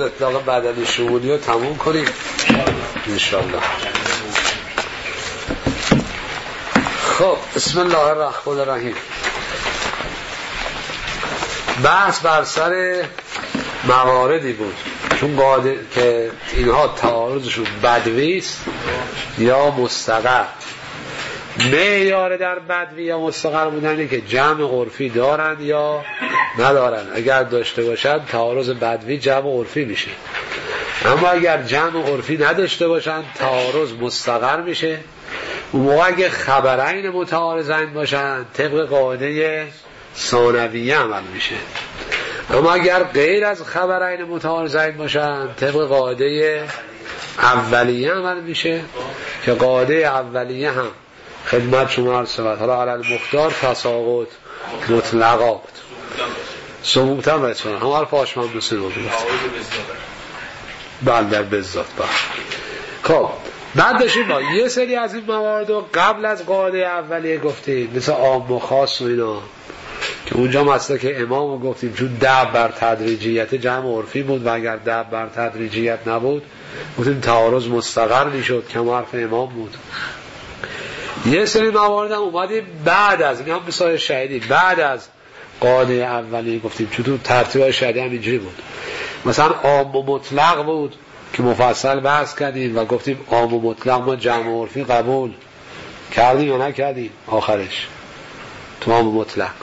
اطلاق بدنی شمولی رو تموم کنیم انشاءالله. خب بسم الله الرحمن الرحیم. بحث بر سر مواردی بود چون قاعده که اینها تعارضشون بدویست یا مستقر. معیار در بدوی یا مستقر بودنی که جمع عرفی دارن یا ندارن. اگر داشته باشن تعارض بدوی جمع عرفی میشه، اما اگر جمع عرفی نداشته باشن تعارض مستقر میشه. اون موقع اگه خبرین متعارضین باشن طبق قاعده ثانویه عمل میشه، اما اگر غیر از خبرین متعارضین باشن طبق قاعده اولیه عمل میشه که قاعده اولیه هم خدمت شما عرض شود. حالا علی المختار تساقط مطلقا بود سمومتن بچه‌ها هم حرف آشمندوسی رو بود بندر بزاد. خب بعد داشتیم با یه سری از این موارد رو قبل از قاعده اولیه گفتیم، مثل عام و خاص و اینا که اونجا مسئله که امام رو گفتیم چون دب بر تدریجیت جمع عرفی بود و اگر دب بر تدریجیت نبود گفتیم تعارض مستقر میشد که حرف امام بود. یه سری موارد هم اومدیم بعد از این هم مثال شهیدی بعد از قاعده اولیه گفتیم چون تو ترتیب شهیدی هم اینجوری بود. مثلا عام و مطلق بود که مفصل بحث کردیم و گفتیم عام و مطلق ما جمع عرفی قبول کردیم یا نکردیم آخرش تو عام و مطلق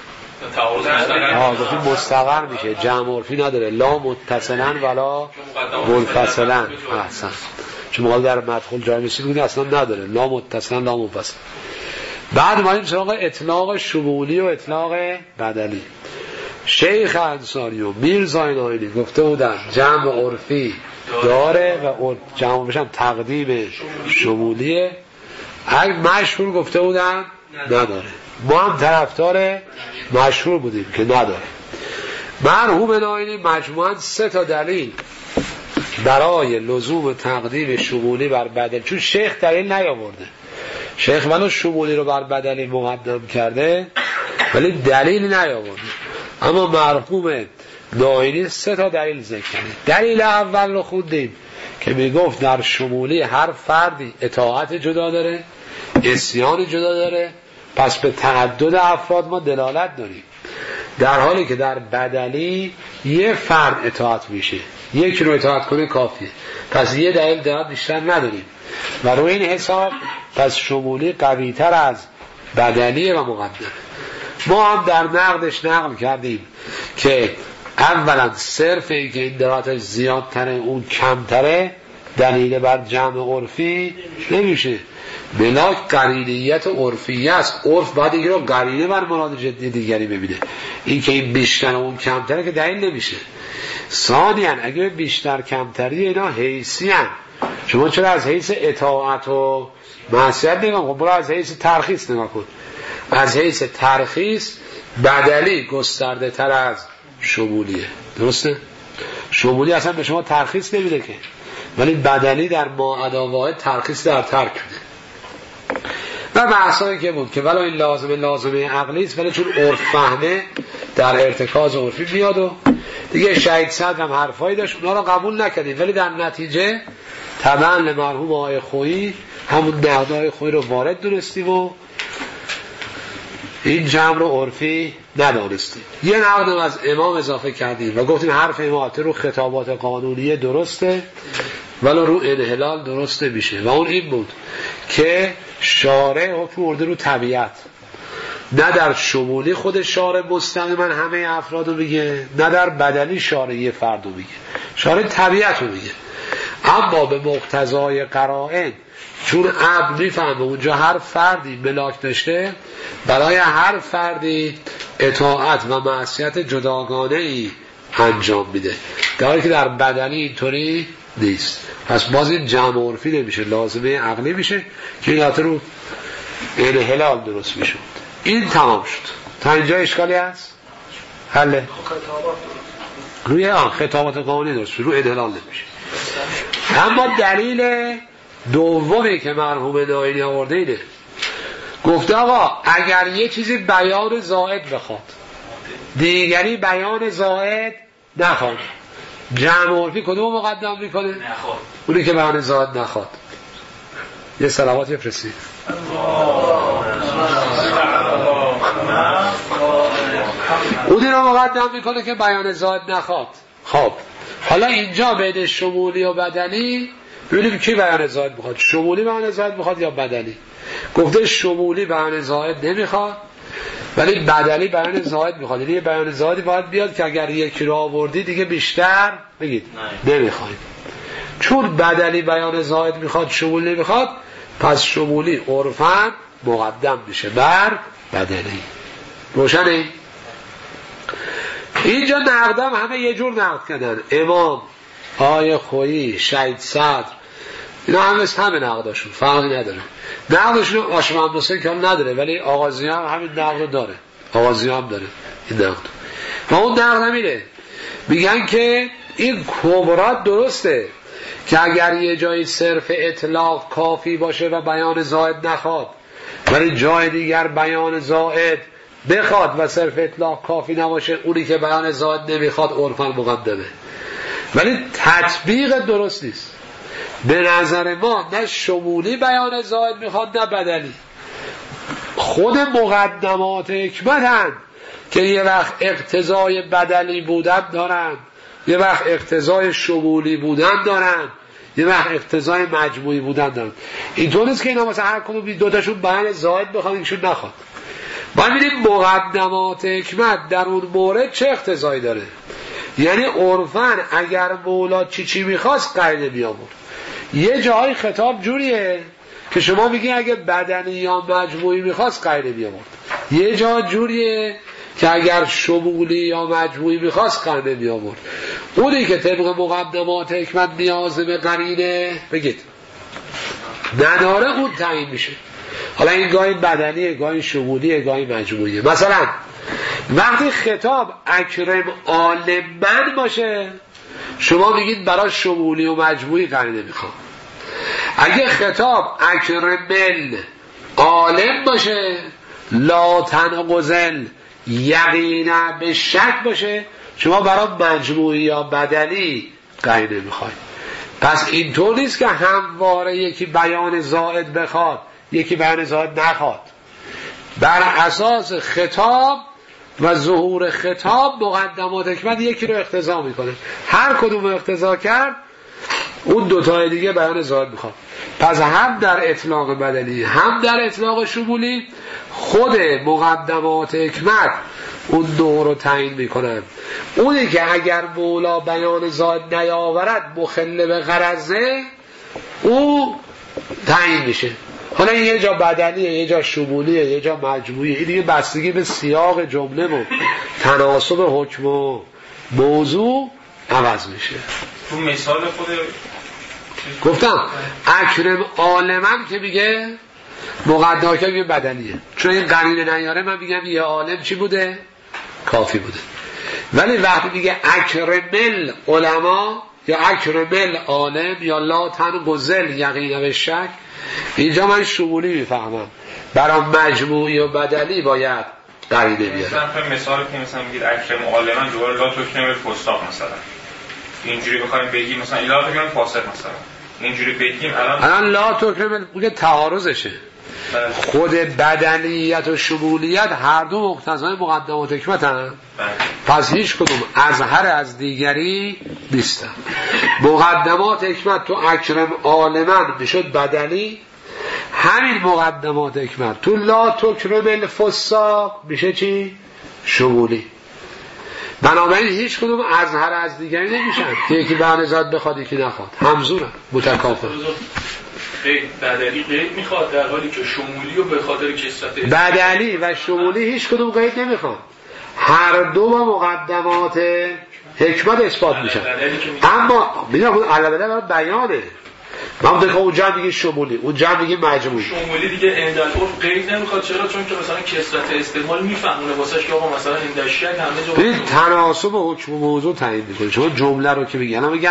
گفتیم مستقر میشه جمع عرفی نداره لا متصلا ولا منفصلا. احسن چون مقال در مدخول جای مثل بودیم اصلا نداره لا متصلا لا منفصلا. بعد ما این سراغ اطلاق شمولی و اطلاق بدلی. شیخ انصاری و میرزای نایینی گفته بودن جمع عرفی داره و جمع بشم تقدیم شمولیه. اگه مشهور گفته بودن نداره. ما هم طرفدار مشهور بودیم که نداره. مرحوم نایینی مجموعاً 3 تا دلیل برای لزوم تقدیم شمولی بر بدلی، چون شیخ دلیل نیاورده، شیخ منو شمولی رو بر بدلی مقدم کرده ولی دلیل نیاورده، اما مرحوم نایینی 3 تا دلیل ذکر کرده. دلیل اول رو خوندیم که میگفت در شمولی هر فردی اطاعت جدا داره، عصیان جدا داره، پس به تعدد افراد ما دلالت داریم، در حالی که در بدلی یه فرد اطاعت میشه، یک رو اطاعت کنه کافیه، پس یه دلیل دلالت بیشتر نداریم و روی این حساب پس شمولی قوی تر از بدلی و مقدم. ما هم در نقدش نقل کردیم که اولا صرف این که این دلالتش زیادتره اون کمتره دلیل بر جمع عرفی نمیشه، بلا قرینیت عرفی است. عرف باید این رو قرینه بر مراد جدی دیگری ببینه، این که این بیشتر اون کمتره که دلیل نمیشه. ثانیاً اگه بیشتر کمتری اینا حیثی هن. شما چرا از حیث اطاعت و معصیت نگاه کن، برو از حیث ترخیص نگاه کن. از حیث ترخیص بدلی گسترده تر از شمولیه، درسته؟ شمولی اصلا به شما ترخیص نمیده که، ولی بدلی در ما اداواهای ترخیص در ترک میده. و بحثایی که بود که ولی این لازمه عقلی است، ولی چون عرف فهمه در ارتکاز عرفی میاد و دیگه شهید صدر هم حرفایی داشت اونا رو قبول نکردیم، ولی در نتیجه طبعا لمرحوم آقای خویی همون نقدهای خویی رو وارد دونستیم و این جمع رو عرفی ندانستیم. یه نقد از امام اضافه کردیم و گفتیم حرف امام رو خطابات قانونیه درسته ولی رو انحلال درست نمیشه و اون این بود که شارع حکم ارده رو طبیعت، نه در شمولی خود شارع مستقیما همه افراد رو میگه، نه در بدلی شارع یه فرد رو میگه، شارع طبیعت رو میگه. اما به مقتضای قرائن چون عبد میفهمه اونجا هر فردی ملاک داشته، برای هر فردی اطاعت و معصیت جداگانه ای انجام میده، در حالی که در بدلی اینطوری نیست. پس باز این جمع عرفی نمیشه، لازمه عقلی میشه که این رو انحلال درست میشود. این تمام شد. تا اینجا اشکالی هست؟ حله؟ روی خطابات قانونی درست میشه، روی انحلال نمیشه. اما دلیل دومی که مرحوم نایینی آورده اینه، گفته آقا اگر یه چیزی بیان زائد بخواد دیگری بیان زائد نخواد، جمع عرفی کدوم مقدم میکنه؟ نخواد. اونی که بیان زائد نخواد. یه صلوات بفرستید. اونی رو مقدم میکنه که بیان زائد نخواد. خب حالا اینجا بین شمولی و بدلی ببینیم کی بیان زائد میخواد، شمولی بیان زائد میخواد یا بدلی. گفته شمولی بیان زائد نمیخواد ولی بدلی بیان زائد میخواد. یعنی بیان زائدی باید بیاد که اگر یکی رو آوردی دیگه بیشتر بگید نمیخوایم. چون بدلی بیان زائد میخواد شمولی نمیخواد، پس شمولی عرفاً مقدم میشه بر بدلی. روشنه؟ اینجا نقدم همه یه جور نقد کردن. امام، آیه خویی، شهید صدر، اینا همه نقداشون فرقی نداره. نقدشون آشم عبدالحسین که هم نداره ولی آغازی هم همین نقد داره. آغازی هم داره این نقد. و اون نقد همینه، میگن که این کبرات درسته که اگر یه جایی صرف اطلاق کافی باشه و بیان زائد نخواد ولی جای دیگر بیان زائد بخواد و صرف اطلاق کافی نباشه، اونی که بیان زائد نمیخواد عرفاً مقدمه. ولی تطبیق درست نیست. به نظر ما نه شمولی بیان زائد میخواد نه بدلی. خود مقدمات حکمت هم که یه وقت اقتضای بدلی بودن دارن، یه وقت اقتضای شمولی بودن دارن، یه وقت اقتضای مجموعی بودن دارن. اینطور نیست که اینا مثلا هر کدوم دوتاشون بیان زائد بخواد یکشون نخواد. باید ببینیم مقدمات حکمت در اون مورد چه اقتضایی داره. یعنی عرفاً اگر مولا چی میخواست قاعده بیامون. یه جای خطاب جوریه که شما میگین اگه بدنی یا مجموعی میخواست قاعده بیامون. یه جا جوریه که اگر شمولی یا مجموعی میخواست قاعده بیامون. اونی که طبق مقدمات حکمت نیاز به قرینه بگید نداره اون تعیین میشه. حالا این گاهی بدنیه، گاهی شمولیه، گاهی مجموعیه. مثلا وقتی خطاب اکرم عالمن باشه شما میگید برای شمولی و مجموعی قرینه میخوام. اگه خطاب اکرمل عالم باشه لا تنقضل یقینا به شک باشه شما برای مجموعی یا بدلی قرینه میخواید. پس اینطور نیست که همواره یکی بیان زائد بخواد یکی بیان زائد نخواد. بر اساس خطاب و ظهور خطاب مقدمات حکمت یکی رو اقتضا میکنه. هر کدوم اقتضا کرد اون دوتای دیگه بیان زائد میخواد. پس هم در اطلاق بدلی هم در اطلاق شمولی خود مقدمات حکمت اون دو رو تعیین میکنن. اونی که اگر مولا بیان زائد نیاورد مخل به غرضه او تعیین میشه. حالا یه جا بدلیه، یه جا شمولیه، یه جا مجموعیه. این دیگه بستگی به سیاق جمله و تناسب حکم و موضوع عوض میشه. تو مثال خود گفتم اکرم عالمم که میگه مقدمات که بدلیه، چون این قرینه نیاره من میگم یه عالم چی بوده؟ کافی بوده. ولی وقتی میگه اکرمل علما یا اکرمل عالم یا لا تنقضل یقینا به شک، اینجا من شمولی میفهمم. برای مجموعی و بدلی باید قرینه بیارم. مثال که مثلا میگید اکرم عالما دوباره لا تکرم فساق مثلا اینجوری بخوایم بگیم مثلا لا تکرم فاسق مثلا اینجوری بگیم الان لا تکرم بگه تعارضشه. خود بدلیت و شمولیت هر دو مقتضای مقدمات حکمت هم. پس هیچ کدوم ازهر از دیگری نیستن. مقدمات حکمت تو اکرم عالمن میشد بدلی، همین مقدمات حکمت تو لا تکرم الفساق میشه چی؟ شمولی. بنابراین هیچ کدوم ازهر از دیگری نمیشن که یکی بیان زائد بخواد یکی نخواد، همزورن، متکافئن. بدلی قید میخواد در حالی که شمولی رو به خاطر کثرت بدلی و شمولی هیچ کدوم قید نمیخواد، هر دو با مقدمات حکمت اثبات میشن. اما میدونم اون علامه برای بیانه. من دیگه اونجا میگه شمولی، اونجا میگه مجموعی. شمولی دیگه اندالعرف قید نمیخواد. چرا؟ چون که مثلا کثرت استعمال میفهمونه واسش که آقا مثلا این داشک همه جا تناسب حکم و موضوع تعیین میکنه. شما جمله رو که میگن، الان میگم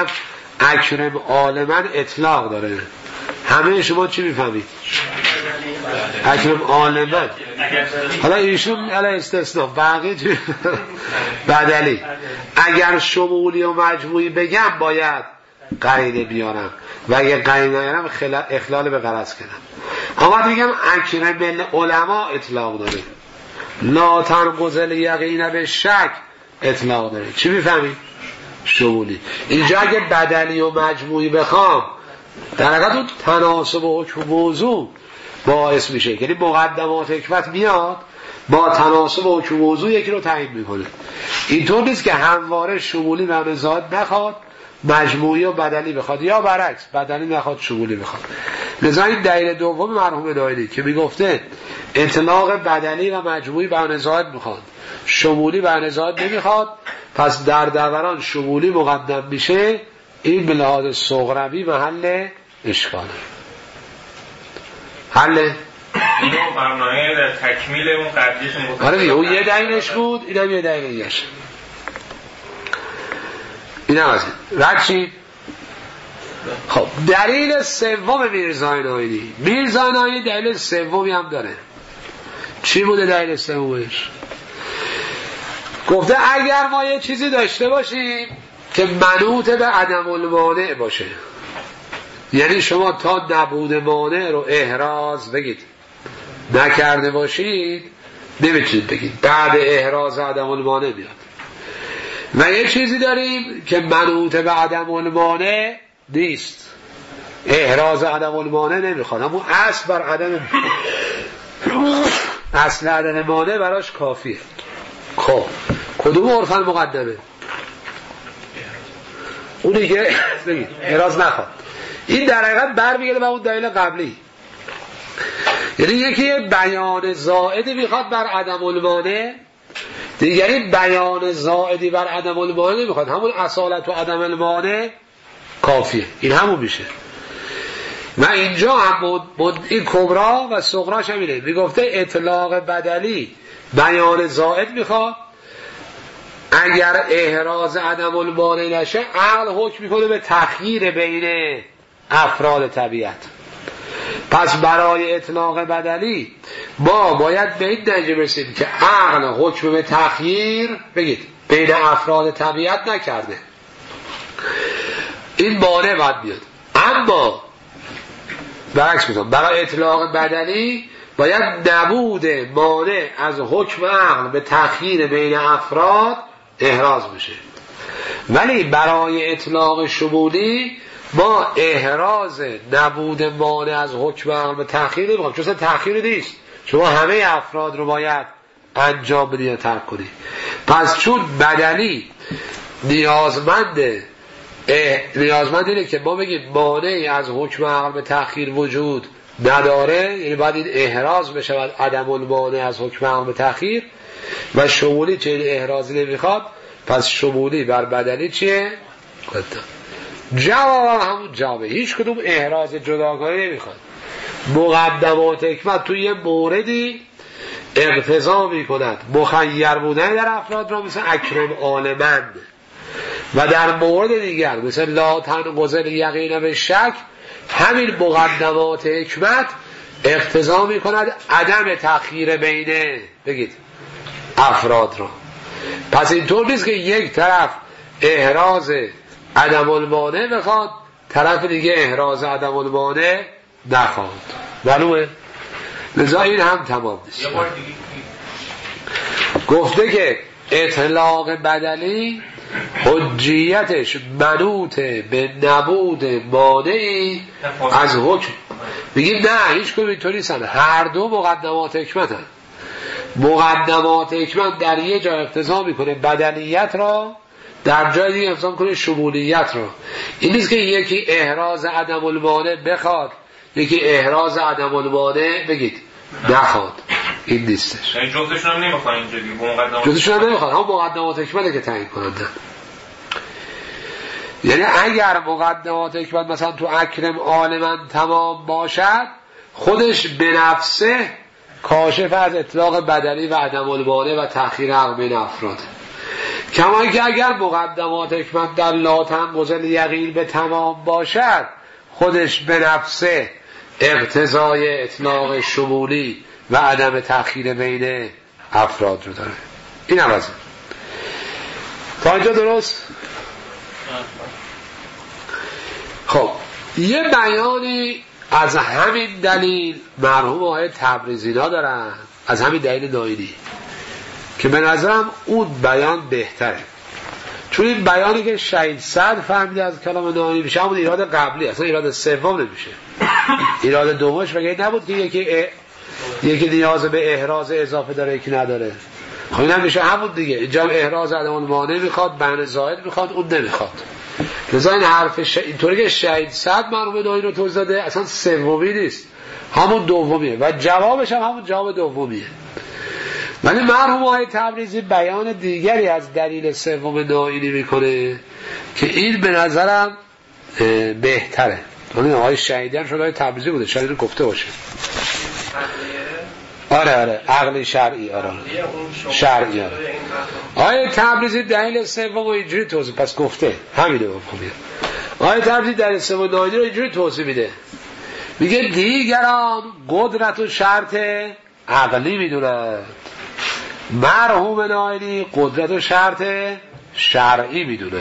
اکرم عالمن اطلاق داره، همه شما چی میفهمید؟ اکرم عالما. حالا ایشون علی استثناء بقیه بدلی. اگر شمولی و مجموعی بگم باید قرینه بیارم و اگه قرینه نیارم اخلال به غرض کنم. اما میگم اکرم العلماء اطلاق داره، لا تنقض الیقین به شک اطلاق داره. چی میفهمید؟ شمولی. اینجا اگه بدلی و مجموعی بخوام در حقیقت اون تناسب و حکم موضوع باعث میشه، یعنی مقدمات حکمت میاد با تناسب و حکم موضوع یکی رو تعیین میکنه. اینطور نیست که همواره شمولی معنی زاد نخواد مجموعی و بدلی بخواد، یا برعکس بدلی نخواد شمولی بخواد. لذا این دلیل دوم مرحوم نایلی که میگفته اطلاق بدلی و مجموعی معنی زاد میخواد، شمولی معنی زاد نمیخواد، پس در دوران شمولی مقدم میشه، این به لحاظ صغروی محل اشکاله. حله؟ اینو برنامه در تکمیل اون قبلیشون بود. آره دیگه، اون یه دلیلش بود، اینم یه دلیلش. اینم از این رد شید. خب دلیل سوم میرزای نایینی. میرزای نایینی دلیل سومی هم داره. چی بوده دلیل سومش؟ گفته اگر ما یه چیزی داشته باشیم که منوط به عدم المانع باشه، یعنی شما تا نبود مانع رو احراز بگید نکرده باشید، نمیتونید بگید بعد احراز عدم المانع بیاد. و یه چیزی داریم که منوط به عدم المانع نیست، احراز عدم المانع نمیخواد، همون اصل بر عدم اصل عدم مانع براش کافیه. خب کدوم عرفاً مقدمه؟ اونی که بگید احراز نخواد. این در حقیقت برمیگرده به اون دلیل قبلی، یعنی یکی بیان زائدی میخواد بر عدم المانع، دیگری بیان زائدی بر عدم المانع نمیخواد، همون اصالت و عدم المانع کافیه. این همون میشه. و اینجا هم این کبرا و صغراش هم اینه، میگفته اطلاق بدلی بیان زائد میخواد، اگر احراز عدم المانع نشه عقل حکم میکنه به تخییر بین افراد طبیعت. پس برای اطلاق بدلی ما باید به این نتیجه برسیم که عقل حکم به تخییر بگید بین افراد طبیعت نکرده، این مانع باید بیاد. اما برعکس میگم برای اطلاق بدلی باید نبود مانع از حکم عقل به تخییر بین افراد احراز بشه. ولی برای اطلاق شمولی ما احراز نبود مانع از حکم عقل به تخییر نمیخوام، چون تخییر نیست، شما همه افراد رو باید انجام بدید یا ترک کنید. پس چون بدلی نیازمند اینه که ما بگیم مانعی از حکم عقل به تخییر وجود نداره، یعنی باید این احراز بشود عدم المانع از حکم عقل به تخییر، و شمولی چه این احرازی نمیخواد، پس شمولی بر بدلی چیه؟ جواب همون جوابه، هیچ کدوم احراز جداگانه نمیخواد. مقدمات حکمت توی یه موردی اقتضا میکند مخیر بودن در افراد را، مثل اکرم عالمند، و در مورد دیگر مثل لا تنقض الیقین به شک همین مقدمات حکمت اقتضا میکند عدم تخییر بین بگید افراد را. پس اینطور نیست که یک طرف احراز عدم المانع بخواد، طرف دیگه احراز عدم المانع نخواد. معلومه؟ لذا این هم تمام نیست. گفته که اطلاق بدلی حجیتش منوط به نبود مانعی از حکم. بگیم نه هیچ کنم اینطوری نیستن، هر دو مقدمات حکمت هست. مقدمات حکمت در یه جا اقتضا میکنه بدلیت را، در جای دیگه اقتضا میکنه شمولیت را. این نیست که یکی احراز عدم المانع بخواد یکی احراز عدم المانع بگید نخواد، این نیستش. یعنی جفتشون هم نمیخواد اینجا دیگه، جفتشون هم نمیخواد، هم مقدمات حکمته که تعیین کننده. یعنی اگر مقدمات حکمت مثلا تو اکرم عالما تمام باشد، خودش به نفسه کاشف از اطلاق بدلی و عدم المانع و تأخیر عقل بین افراد. کما اینکه اگر مقدمات حکمت در لا تنقض الیقین به تمام باشد، خودش به نفسه اقتضای اطلاق شمولی و عدم تأخیر بین افراد رو داره. این عوضه. تا اینجا درست؟ خب یه بیانی از همین دلیل مرحوم آقای تبریزی دارن، از همین دلیل ناینی، که به نظرم اون بیان بهتره، چون این بیانی که شهید صدر فهمیده از کلام ناینی میشه همون ایراد قبلی، اصلا ایراد سوم نمیشه. ایراد دومش مگه نبود که یکی نیاز به احراز اضافه داره یکی نداره؟ خب این هم میشه همون دیگه. اینجا احراز عدم المانع میخواد، بیان زائد میخواد، اون نمیخواد. لذا این حرف اینطوری که شهید صدر مرحوم ناینی رو توضیح داده اصلا سومی نیست، همون دومیه و جوابش هم همون جواب دومیه. ولی مرحوم آقای تبریزی بیان دیگری از دلیل سوم ناینی میکنه که این به نظرم بهتره. اون آقای شهیدی هم شده آقای تبریزی بوده، شاید اینو گفته باشه. آره عقلی شرعی، آره شرعی. آره آقای تبریزی دلیل سوم رو اینجوری توضیح، پس گفته همینه بفهمید. آقای تبریزی دلیل سوم ناینی رو اینجوری توضیح میده، میگه دیگران قدرت و شرط عقلی میدونن، مرحوم ناینی قدرت و شرط شرعی میدونه.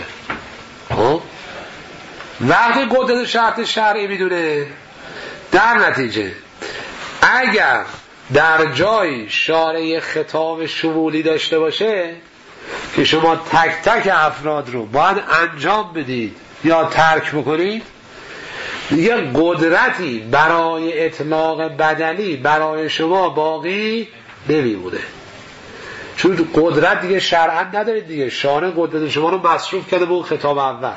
وقتی قدرت و شرط شرعی میدونه، در نتیجه اگر در جای شارع خطاب شمولی داشته باشه که شما تک تک افراد رو باید انجام بدید یا ترک بکنید، دیگه قدرتی برای اطلاق بدلی برای شما باقی نمیمونه، چون قدرت دیگه شرعا ندارید دیگه. شارع قدرت شما رو مصروف کرده به اون خطاب اول.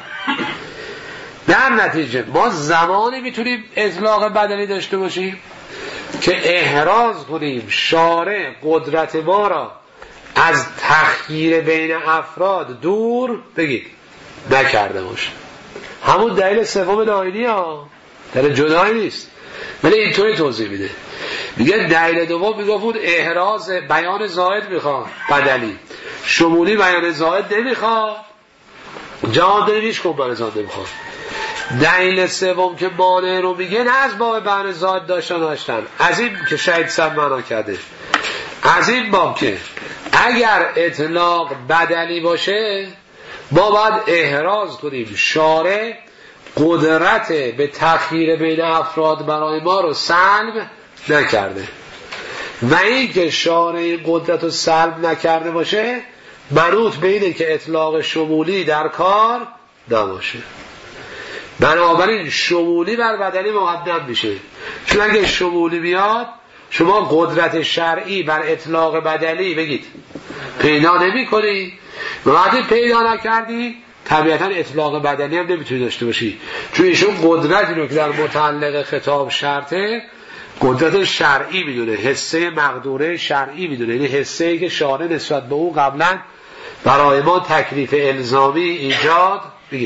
در نتیجه ما زمانی میتونیم اطلاق بدلی داشته باشیم که احراز کنیم شارع قدرت ما را از تخییر بین افراد دور بگید نکرده باشه. همون دلیل سوم ناینی ها، دلیل جدایی نیست، ولی اینطوری توضیح میده. میگه دلیل دوم میگفت احراز بیان زائد میخواد بدلی، شمولی بیان زائد نمیخواد، جواب نمیش کن بیان زائد نمیخواد. دلیل سوم که مانع رو میگه نه از باب بیان زائد داشتن، از این که شهید صدر معنا کرده، از این باب که اگر اطلاق بدلی باشه ما باید احراز کنیم شارع قدرت به تخییر بین افراد برای ما رو سلب نکرده، و این که شارع قدرت رو سلب نکرده باشه منوط به اینه که اطلاق شمولی در کار نباشه. بنابراین شمولی بر بدلی مقدم میشه، چون اگه شمولی بیاد شما قدرت شرعی بر اطلاق بدلی بگید پیدا نمی کنی، و وقتی پیدا نکردی طبیعتا اطلاق بدلی هم نمیتونی داشته باشی، چون ایشون قدرتی رو که در متعلق خطاب شرطه قدرت شرعی میدونه، حسه مقدوره شرعی میدونه، یعنی حسه‌ای که شارع نسبت به اون قبلا برای ما تکلیف الزامی ایجاد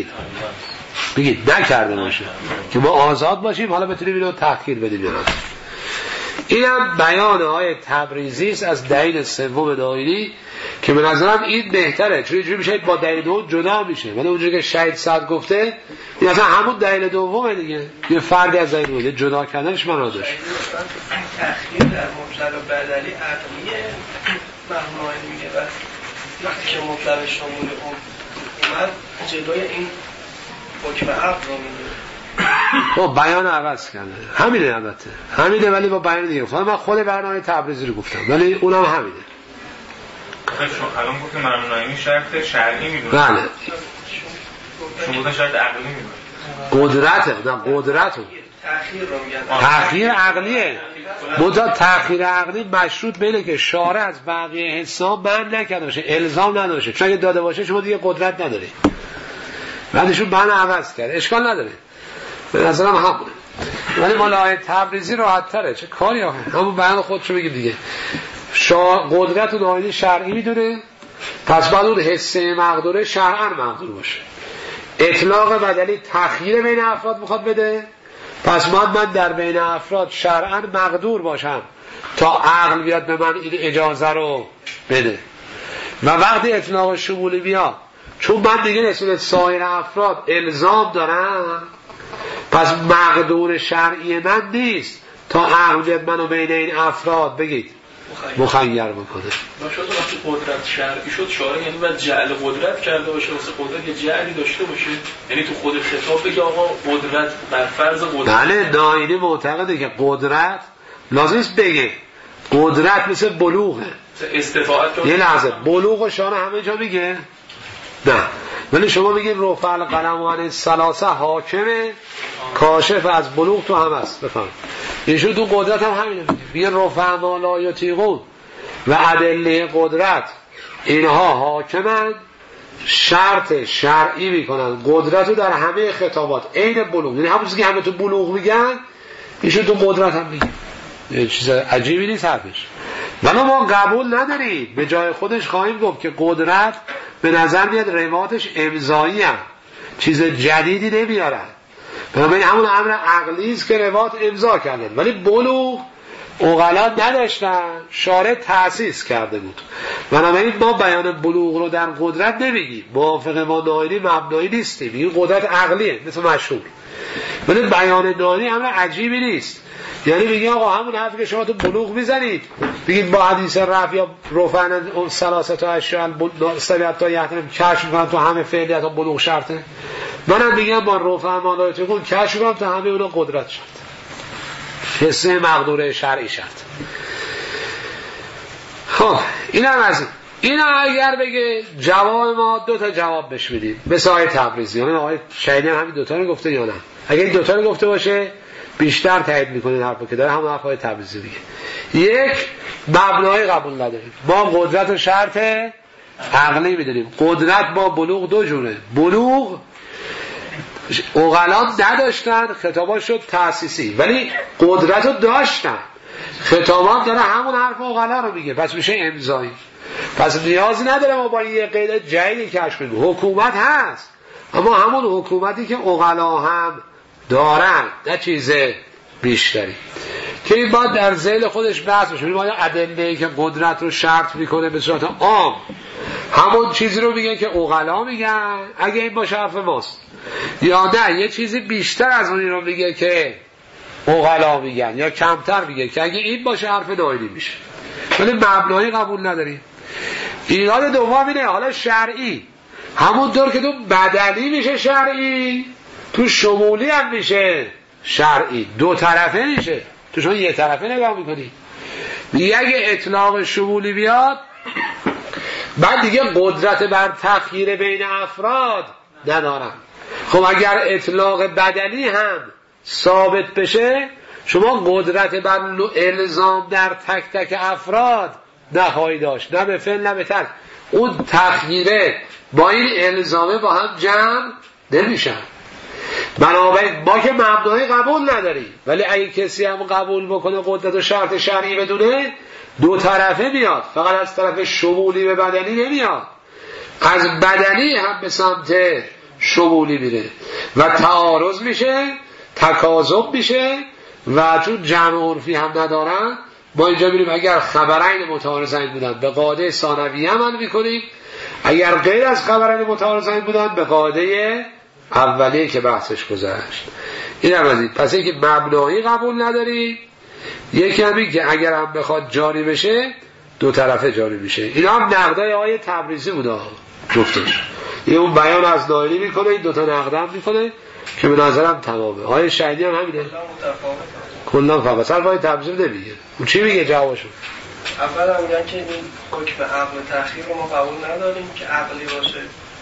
بگید نکرده باشه که ما آزاد باشیم، حالا بتونیم اینو تأخیر بدیم. اینم بیان آقای تبریزی است از دلیل سوم ناینی که به نظرم این بهتره، چون اینجوری میشه با دلیل دوم جدا میشه، ولی اونجوری که شهید صدر گفته این اصلا همون دلیل دومه دیگه، یه فردی از دلیل دوم جدا کردنش معنا داشت. تأخیر در مبتلا بدلی عقلیه مهمای میگه، و وقتی که مبتلا شمول اومد جلوی این حکم عقل رو میگه. خب بیان عوض کرده، همینه البته همینه، ولی با بیان دیگه. من خود برنامه تبریزی رو گفتم ولی اونم همینه. الان گفتم مرحوم ناینی شرط شرعی میدونه، بله شما گفتن شرط عقلی میدونه. قدرته، نه قدرته تأخیر عقلیه. منتها تأخیر عقلی مشروط به اینه که شارع از بقیه حساب من نکرده باشه، الزام نداشه، چون اگه داده باشه شما دیگه قدرت نداری. بعدشون بیان عوض کرده، اشکال نداره، به نظرم همونه. ولی مال آقای تبریزی راحت تره، چه کاری آخه، همون بیان خودشو بگیم دیگه. قدرت و ناینی شرعی میدونه، پس بعد اون حسه مقدوره شرعاً مقدور باشه. اطلاق بدلی تخییر بین افراد میخواد بده، پس من در بین افراد شرعاً مقدور باشم تا عقل بیاد به من این اجازه رو بده. و وقتی اطلاق شمولی بیاد، چون من دیگه نسبت سایر افراد الزام دارم، پس مقدور شرعی من نیست تا عقل منو بین این افراد بگید مخیر بکنه. شاید وقتی قدرت شرعی شد شارع یعنی باید جعل قدرت کرده باشه، واسه قدرت یه جعلی داشته باشه، یعنی تو خود خطاب بگه آقا قدرت بر فرض قدرت. بله ناینی معتقده که قدرت لازم است بگه قدرت مثل بلوغه. استطاعت یه لحظه بلوغ و شانه همه جا میگه؟ نه، ولی شما میگید رفع القلم عن الثلاثه حاکمه، کاشف از بلوغ تو هم هست. بفهم ایشون تو قدرت هم همینه میگه رفع ما لا یطیقون و ادله قدرت اینها حاکمن، شرط شرعی میکنن قدرت رو در همه خطابات عین بلوغ، یعنی همون چیزی که همه تو بلوغ میگن ایشون تو قدرت هم میگه. یه چیز عجیبی نیست حرفش، ولی ما قبول نداریم. به جای خودش خواهیم گفت که قدرت به نظر میاد رواتش امضایی هم چیز جدیدی نمیارن، بنابراین همون امر عقلی است که روات امضا کردن، ولی بلوغ عقلا نداشتن، شارع تأسیس کرده بود. بنابراین ما بیان بلوغ رو در قدرت نمیگیم، موافق ما ناینی مبنایی نیستیم، این قدرت عقلیه مثل مشهور، ولی بیان ناینی امر عجیبی نیست. یعنی میگه آقا همون حرفی که شما تو بلوغ میزنید بگید با حدیث رفع یا رفعن اون ثلاثه اشیاء سبعه تا یحتمل کشف میکنم تو همه فعلیت ها بلوغ شرطه، منم میگم با رفع ما لا یطیقون کشف میکنم تو همه اونا قدرت شرط، حسه مقدور شرعی شرط. خب اینم از اینا اگر بگه جواب ما دو تا جواب بهش میدیم مثل آقای تبریزی، یعنی آقای شهیدی هم همین دو تا رو گفته یا نه؟ اگر این دو تا رو گفته باشه بیشتر تایید میکنه حرفو که داره، همون حرفای تبریزی میگه. یک، مبنای قبول نداریم، ما قدرت و شرط عقلی میدونیم. قدرت با بلوغ دو جوره، بلوغ عقلا نداشتن خطابات شد تأسیسی، ولی قدرت رو داشتن، خطابات داره همون حرف عقلا رو میگه، پس میشه امضایی. پس نیازی نداره ما با یه قید جدیدی کشف کنیم. حکومت هست اما همون حکومتی که عقلا هم دارن، نه چیز بیشتری که این باید در ذیل خودش بحث بشه. این باید ادله‌ای که قدرت رو شرط میکنه به صورت عام همون چیزی رو میگن که عقلا میگن اگه این باشه حرف ماست، یا نه یه چیزی بیشتر از اونی رو میگه که عقلا میگن، یا کمتر میگه که اگه این باشه حرف ناینی میشه، ولی مبنایی قبول نداریم. ایراد دوم اینه حالا شرعی همونطور که تو بدلی میشه شرعی تو شمولی هم میشه شرعی، دو طرفه میشه. تو شما یه طرفه نگاه میکنی دیگه، اگه اطلاق شمولی بیاد بعد دیگه قدرت بر تخییر بین افراد ندارن. خب اگر اطلاق بدلی هم ثابت بشه شما قدرت بر الزام در تک تک افراد نخواهی داشت، نه به فعل نه به ترک. اون تخییره با این الزامه با هم جمع نمیشن. بنابراین ما که مبنای قبول نداریم، ولی اگه کسی هم قبول بکنه قدرت و شرط شرعی بدونه دو طرفه میاد، فقط از طرف شمولی به بدنی نمیاد، از بدنی هم به سمت شمولی میره و تعارض میشه، تکاذب میشه و چون جمع عرفی هم ندارن ما اینجا میریم اگر خبرین متعارضین بودن به قاعده ثانویه عمل میکنیم، اگر غیر از خبرین متعارضین بودن به قاعده اولیه که بحثش گذشت. این هم از این. پس اینکه مبنایی قبول نداری، یکی همین که اگر هم بخواد جاری بشه دو طرفه جاری میشه. اینا هم نقدای آیه تبریزی بوده جفتش، یه اون بیان از ناینی میکنه، این دوتا نقدم میکنه که به نظرم تمامه. آیه شهیدی هم همینه کلا فقط سر آیه تبریزی نمیگه. اون چی میگه جوابشون؟ اول هم میگن که این حکم عقل تأخیر رو ما قبول نداریم که عقلی باشه،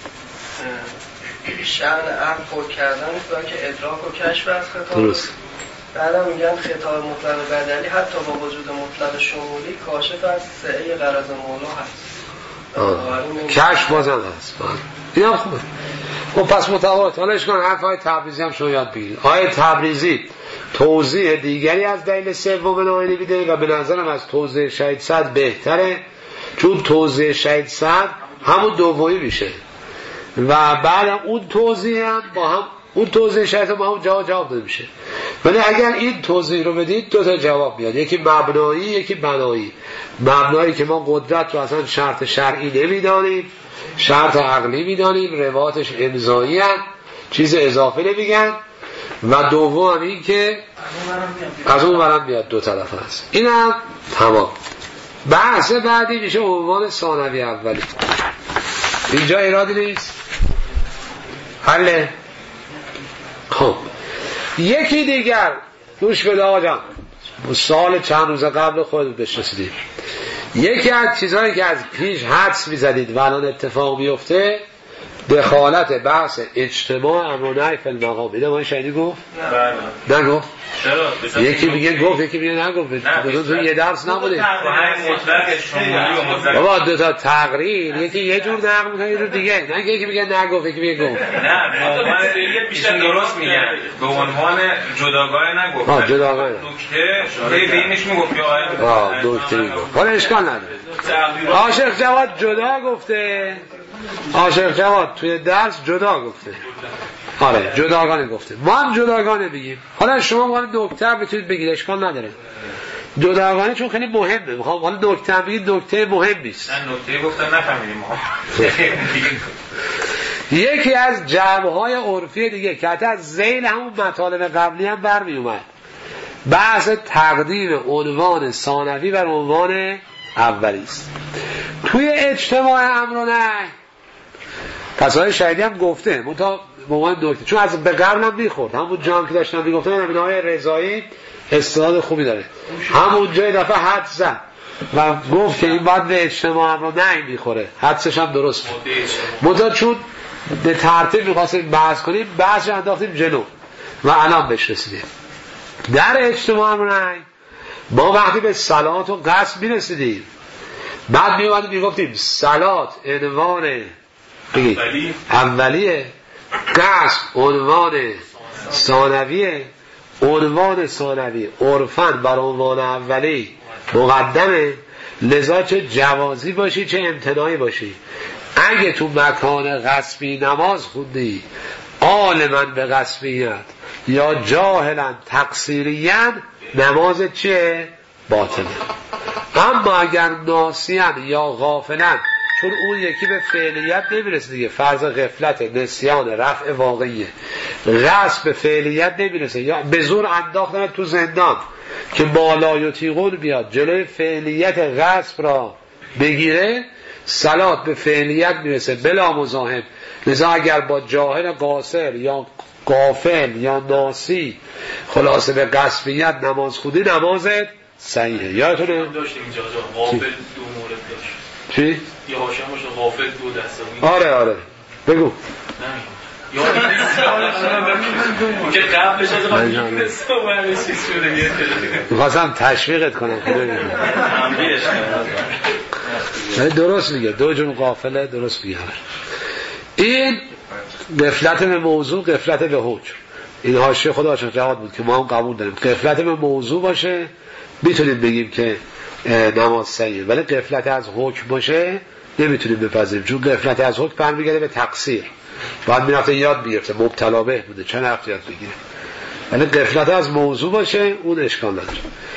شأن عقل خود کردن است که ادراک و کشف از خطاب. درست. بعدم میگن خطاب مطلق بدلی حتی با وجود مطلق شمولی کاشف از سعی غرض مولا هست. کشف بازم هست. این هم خوبه. خب پس متفاوت. حالا اشکال حرف های تبریزی هم شما یاد بگیرید. آیه تبریزی توضیح دیگری از دلیل سوم ناینی میده و به نظرم از توضیح شهید صدر بهتره، چون توضیح شهید صدر همون دومی میشه و بعد اون توضیح هم با هم، اون توضیح شرط با هم جواب داده میشه. ولی اگر این توضیح رو بدید دو تا جواب میاد، یکی مبنایی یکی بنایی. مبنایی که ما قدرت رو اصلا شرط شرعی نمیدانیم، شرط عقلی میدانیم، رواتش امضایی هست، چیز اضافه نمیگن. و دوم این که از اون ورم بیاد دو طرف هست. اینم تمام. بحث بعدی میشه عنوان ثانوی اولی. اینجا ایرادی نیست. حله. خب یکی دیگر گوش بده آقا جان، سال چند روز قبل خود بشناسیدیم. یکی از چیزهایی که از پیش حدس میزدید و الان اتفاق میفته دخالت بحث اجتماع امر و نهی فی المقام. اینه ما شنیدی گفت؟ نه نگفت؟ چرا؟ یکی میگه گفت یکی میگه نگفت. تو یه درس نبوده بابا دو تا تقریر، یکی یه جور نقل میکنه یه جور دیگه. نه یکی میگه نگفت یکی میگه گفت. نه بیشتر درست میگن به عنوان جداگانه نگفت. جداگانه نکته بینش میگفت یا نکته میگفت. حالا اشکال نداره. عاشق جواد جدا گفته، عاشق جواد توی درس جدا گفته. آره جداگانه گفته، ما هم جداگانه بگیم. حالا شما باید نکته بتونید بگید، اشکال نداره جداگانه، چون خیلی مهمه. میخوام حالا نکته بگید، نکته مهم نیست. نکته گفتن نفهمیدیم ما. یکی از جمع‌های عرفی دیگه که حتی از ذیل همون مطالب قبلی هم برمی اومد، بحث تقدیم عنوان ثانوی بر عنوان اولی است. توی اجتماع امر و نهی کسای شهیدی هم گفته منتها به عنوان نکته، چون از به قبل هم میخورد. همون جام که داشتم میگفتم ابنهای رضایی استعداد خوبی داره، همون جای دفعه حد زد و گفت که این باید به اجتماع امر و نهی میخوره. حدسش هم درست بود. منتها چون به ترتیب میخواستیم بحث کنیم، بحث رو انداختیم جلو و الان بهش رسیدیم. در اجتماع امر و نهی ما وقتی به صلات و قصد میرسیدیم، بعد میومدیم میگفتیم صلات عنوان اولیه، قصد عنوان ثانویه. عنوان ثانوی عرفاً بر عنوان اولی مقدمه، لذا چه جوازی باشی چه امتناعی باشی. اگه تو مکان غصبی نماز خوندی عالماً به غصبیت یا جاهلاً تقصیریاً، نماز چیه؟ باطله. اما اگر ناسیاً یا غافلاً، چون اون یکی به فعلیت نمیرسه دیگه، فرض غفلت، نسیان، رفع واقعیه، غصب به فعلیت نمیرسه، یا به زور انداختن تو زندان که بالا یطیقون بیاد جلوی فعلیت غصب را بگیره، صلات به فعلیت میرسه بلا مزاحم. لذا اگر با جاهل قاصر یا غافل یا ناسی خلاصه به غصبیت نماز خودی، نمازت صحیحه. یادتونه داشتیم اینجا غافل دو مورد داشت. چی؟ یا هاشم باشه غافل دو دسته. آره بگو. یا که قبلش از قبل شده می‌خواستم تشویقت کنم درست میگه، دو جون غافله درست میگه. این غفلت به موضوع، غفلت به حکم. این حاشیه خدا عاشق جواد بود که ما هم قبول داریم. غفلت به موضوع باشه میتونیم بگیم که نماز صحیحه، ولی غفلت از حکم باشه نمیتونیم بپذیریم، چون غفلت از حکم برمیگرده به تقصیر. بعد میرفته یاد بیرفته مبتلا به بوده چه نفت یاد بگیره. ولی غفلت از موضوع باشه اون اشکال نداره.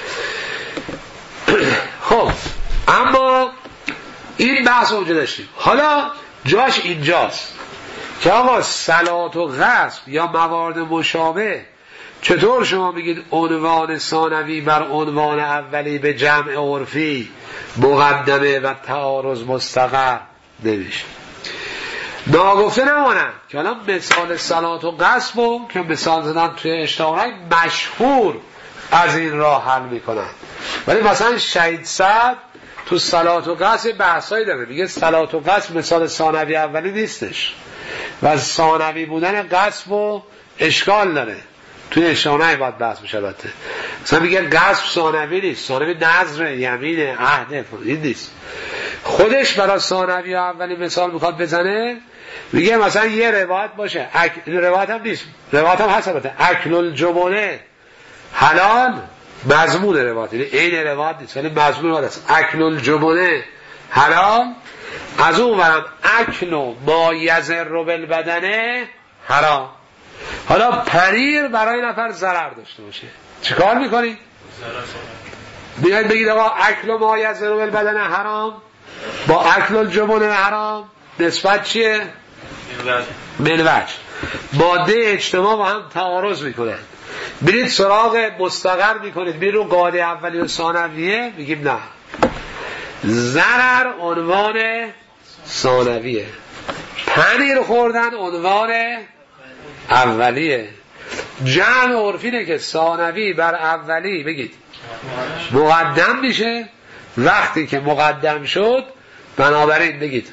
خب اما این بحث اونجا داشتیم. حالا جاش اینجاست که آقا صلات و غصب یا موارد مشابه چطور شما میگید عنوان ثانوی بر عنوان اولی به جمع عرفی مقدمه و تعارض مستقر نمیشه؟ ناگفته نمانم که الان مثال صلات و غصب که مثال زدن توی اشتهارهای مشهور از این راه حل میکنن، ولی مثلا شهید سعد تو صلات و غصب بحثایی داره، میگه صلات و غصب مثال ثانوی اولی نیستش و ثانوی بودن غصب و اشکال داره. توی اشتهارهای باید بحث بشه. البته مثلا میگه غصب ثانوی نیست، ثانوی نظر یمین عهد این نیست. خودش برای ثانوی اولی مثال میخواد بزنه، میگه مثلا یه روایت باشه، روایت هم نیست، روایت هم هست البته، اکل الجبنه حلال، مضمون روایت یعنی عین روایت نیست ولی مضمون روایت است، اکل الجبنه حلال، از اون ورم اکل ما یضر بالبدن حرام. حالا پنیر برای نفر ضرر داشته باشه چیکار میکنی؟ بیاید بگید آقا اکل ما یضر بالبدن حرام با اکل الجبنه حرام نسبت چیه؟ من وجه. ماده اجتماع با هم تعارض میکنن، برید سراغ مستقر میکنید، برید رو قاعده اولیه و ثانویه، میگیم نه، ضرر عنوان ثانویه، پنیر خوردن عنوان اولیه. جمع عرفی اینه که ثانوی بر اولی بگید مقدم میشه، وقتی که مقدم شد بنابراین بگید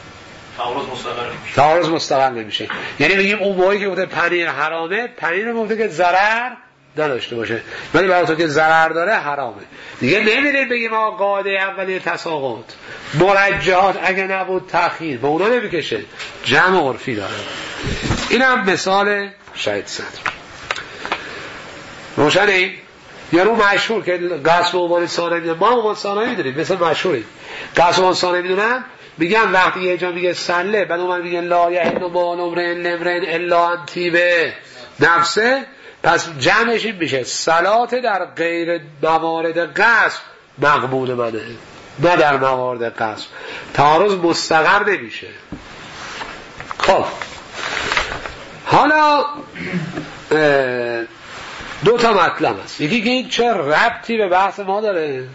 تعارض مستقر نمیشه. یعنی بگیم اون موقعی که گفته پنیر حرامه، پنیر گفته که ضرر نداشته باشه، ولی برای تو که ضرر داره حرامه. دیگه نمیریم بگیم آقا قاعده اولیه تساقط، مرجحات اگه نبود تأخیر، به اونا نمیکشه، جمع عرفی داره. اینم مثال شهید صدر. روشنه؟ یارو مشهور که قصب عنوان ثانوی، ما عنوان ثانوی داریم مثل مشهوری قصب عنوان ثانوی میدونن، میگن وقتی یه جا میگه سله بعد اون میگه لا یحل مال امرئ لامرئ الا ان طیب نفسه، پس جمعش این میشه صلات در غیر موارد قصب مقبول منه، نه در موارد قصب. تعارض مستقر نمیشه. خب حالا دو تا مطلب هست، یکی که این چه ربطی به بحث ما داره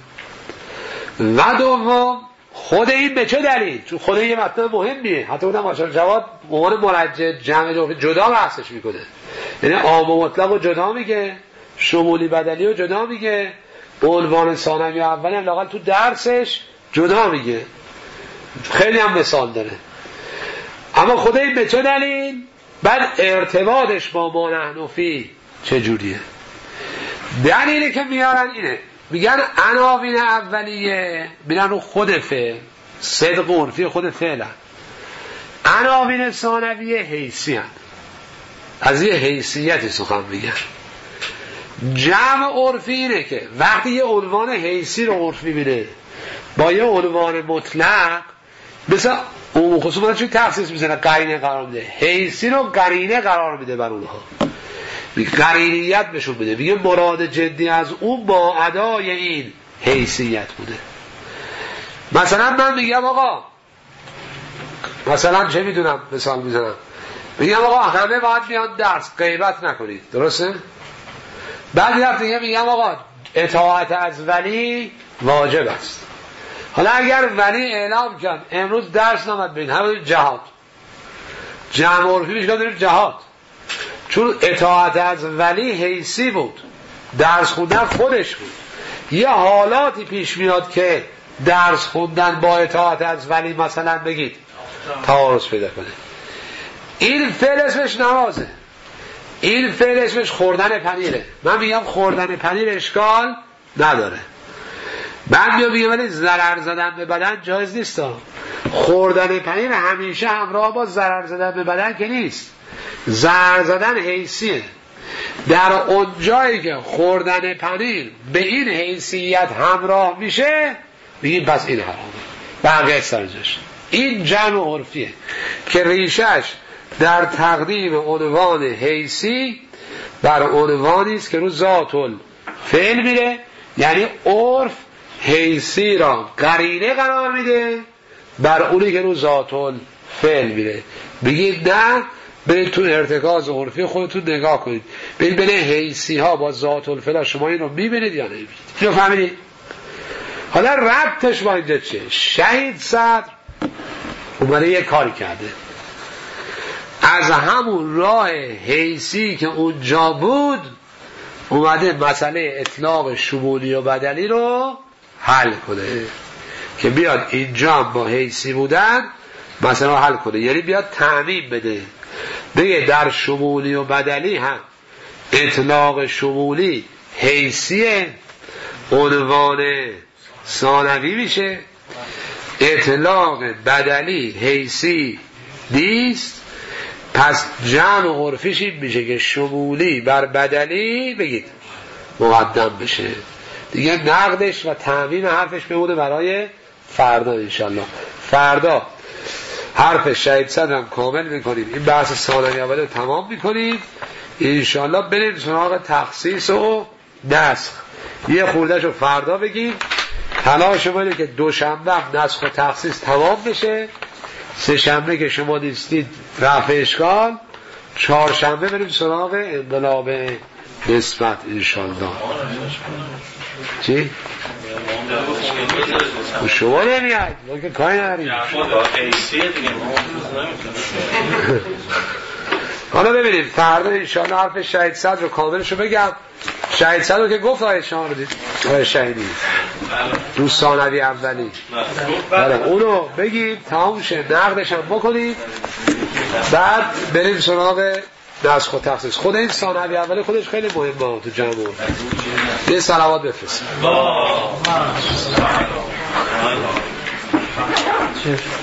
و دوم خود این به چه دلیل، چون خود این یه مطلب مهمیه، حتی اونم ماشاءالله جواد مهار مرجع جمع جدا بحثش میکنه، یعنی عام و مطلق رو جدا میگه، شمولی بدلی رو جدا میگه، عنوان ثانوی اولی هم لااقل تو درسش جدا میگه، خیلی هم مثال داره. اما خود این به چه دلیل، بعد ارتباطش با ما نحنفی چجوریه؟ دلیلی که میارن اینه، میگن عناوین اولیه میرن رو خود فعل، صدق عرفی خود فعل، عناوین ثانویه حیثی هست، از یه حیثیتی سخن میگن. جمع عرفی اینه که وقتی یه عنوان حیثی رو عرف میبینه با یه عنوان مطلق، مثل اون خصوصا چون تخصیص میزنه قرینه قرار میده، حیثی رو قرینه قرار میده بر اونها، قرینیت بهشون بده، میگه مراد جدی از اون با ادای این حیثیت بوده. مثلا من میگم آقا، مثلا چه میدونم مثال میزنم، میگم آقا همه باید بیان درس، غیبت نکنید، درسته؟ بعد یه دیگه میگم آقا اطاعت از ولی واجب است. حالا اگر ولی اعلام کرد امروز درس نمید بین، همه جهاد، جمع عرفی میشه داریم جهاد، چون اطاعت از ولی حیثی بود، درس خوندن خودش بود. یه حالاتی پیش میاد که درس خوندن با اطاعت از ولی مثلا بگید تعارض پیدا کنه. این فعل اسمش نمازه، این فعل اسمش خوردن پنیره. من میگم خوردن پنیر اشکال نداره، بعد میگم ولی ضرر زدن به بدن جایز نیست. خوردن پنیر همیشه همراه با ضرر زدن به بدن که نیست، ضرر زدن حیثیه. در اون جایی که خوردن پنیر به این حیثیت همراه میشه میگیم پس این حرامه، بقیه سرجاش. این جمع عرفیه که ریشش در تقدیم عنوان حیثی بر عنوانی است که رو ذات الفعل میره، یعنی عرف حیثی را قرینه قرار میده بر اونی که رو ذات الفعل میره. بگید نه، برید تو ارتکاز عرفی خودتون نگاه کنید، برید بین حیثی ها با ذات الفعل شما این رو میبینید یا نمیبینید. اینو فهمیدید؟ حالا ربطش با اینجا چیه؟ شهید صدر اومده یه کاری کرده، از همون راه حیثی که اونجا بود اومده مسئله اطلاق شمولی و بدلی رو حل کنه، که بیاد اینجا با حیثی بودن مسئله رو حل کنه، یعنی بیاد تعمیم بده، بگه در شمولی و بدلی هم اطلاق شمولی حیثیه، عنوان ثانوی میشه، اطلاق بدلی حیثی نیست، پس جمع عرفیش این میشه که شمولی بر بدلی بگید مقدم بشه. دیگه نقدش و تعمیم حرفش بمونه برای فردا انشالله. فردا حرف شهید صدر هم کامل میکنیم، این بحث ثانوی اول رو تمام میکنیم انشالله، بریم سراغ تخصیص و نسخ. یه خوردهش رو فردا بگیم، تلاش باید که دوشنبه نسخ و تخصیص تمام بشه، سه شنبه که شما نیستید رفع اشکال، چهارشنبه بریم سراغ انقلاب نسبت انشالله. چی؟ شما نمیاد ما که کاری نداریم. حالا ببینیم فردا انشالله حرف شهید صدر رو کاملشو بگم. شهید صدر رو که گفت آیه شما رو دید آیه شهیدی رو ثانوی اولی بله اونو بگید تمام شه نقدش هم بکنید بعد بریم سراغ نسخ و تخصیص. خود این ثانوی اولی خودش خیلی مهمه تو جمع. یه صلوات بفرست.